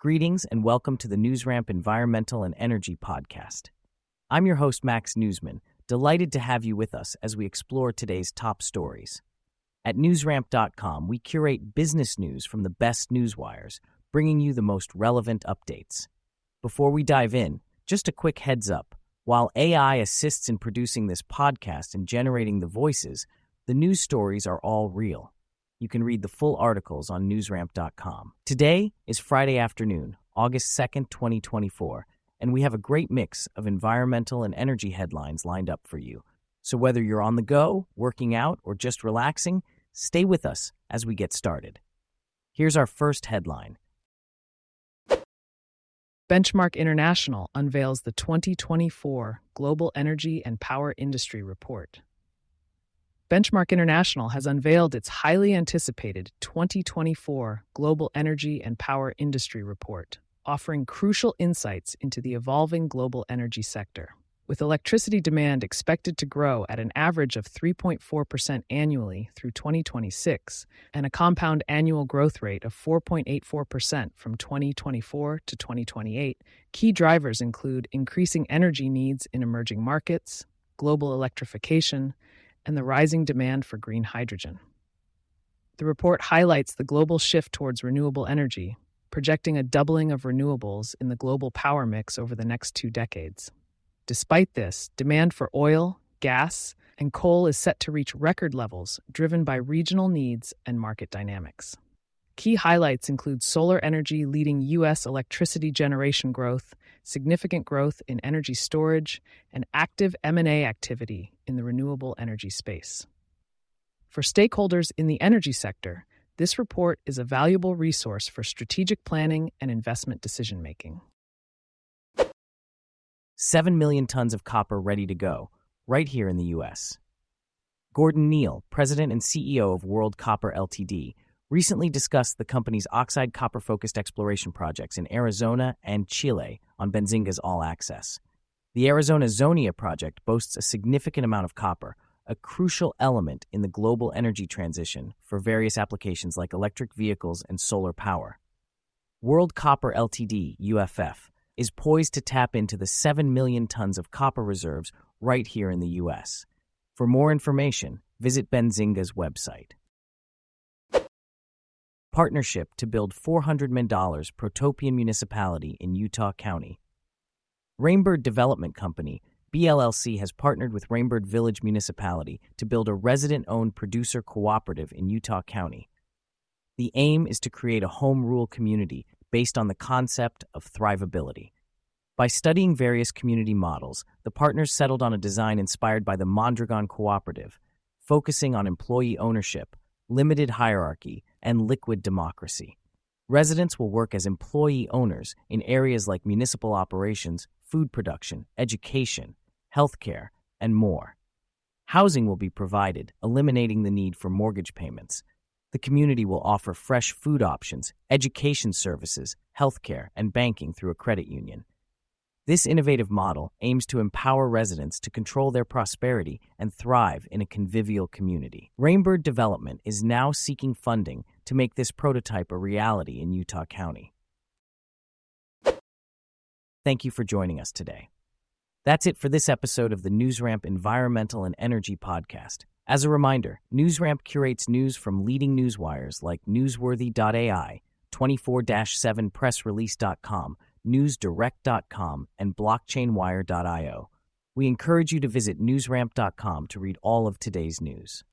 Greetings and welcome to the NewsRamp Environmental and Energy Podcast. I'm your host, Max Newsman, delighted to have you with us as we explore today's top stories. At newsramp.com, we curate business news from the best newswires, bringing you the most relevant updates. Before we dive in, just a quick heads up. While AI assists in producing this podcast and generating the voices, the news stories are all real. You can read the full articles on newsramp.com. Today is Friday afternoon, August 2nd, 2024, and we have a great mix of environmental and energy headlines lined up for you. So whether you're on the go, working out, or just relaxing, stay with us as we get started. Here's our first headline. Benchmark International unveils the 2024 Global Energy and Power Industry Report. Benchmark International has unveiled its highly anticipated 2024 Global Energy and Power Industry Report, offering crucial insights into the evolving global energy sector. With electricity demand expected to grow at an average of 3.4% annually through 2026 and a compound annual growth rate of 4.84% from 2024 to 2028, key drivers include increasing energy needs in emerging markets, global electrification, and the rising demand for green hydrogen. The report highlights the global shift towards renewable energy, projecting a doubling of renewables in the global power mix over the next 2 decades. Despite this, demand for oil, gas, and coal is set to reach record levels, driven by regional needs and market dynamics. Key highlights include solar energy leading U.S. electricity generation growth, significant growth in energy storage, and active M&A activity in the renewable energy space. For stakeholders in the energy sector, this report is a valuable resource for strategic planning and investment decision-making. 7 million tons of copper ready to go, right here in the U.S. Gordon Neal, president and CEO of World Copper Ltd., recently discussed the company's oxide copper-focused exploration projects in Arizona and Chile on Benzinga's All Access. The Arizona Zonia project boasts a significant amount of copper, a crucial element in the global energy transition for various applications like electric vehicles and solar power. World Copper Ltd., UFF, is poised to tap into the 7 million tons of copper reserves right here in the U.S. For more information, visit Benzinga's website. Partnership to build $400 million Protopian Municipality in Utah County. Rainbird Development Company, BLLC, has partnered with Rainbird Village Municipality to build a resident-owned producer cooperative in Utah County. The aim is to create a home rule community based on the concept of thrivability. By studying various community models, the partners settled on a design inspired by the Mondragon Cooperative, focusing on employee ownership, limited hierarchy, and liquid democracy. Residents will work as employee owners in areas like municipal operations, food production, education, healthcare, and more. Housing will be provided, eliminating the need for mortgage payments. The community will offer fresh food options, education services, healthcare, and banking through a credit union. This innovative model aims to empower residents to control their prosperity and thrive in a convivial community. Rainbird Development is now seeking funding to make this prototype a reality in Utah County. Thank you for joining us today. That's it for this episode of the NewsRamp Environmental and Energy Podcast. As a reminder, NewsRamp curates news from leading newswires like Newsworthy.ai, 24/7pressrelease.com, newsdirect.com, and blockchainwire.io. We encourage you to visit newsramp.com to read all of today's news.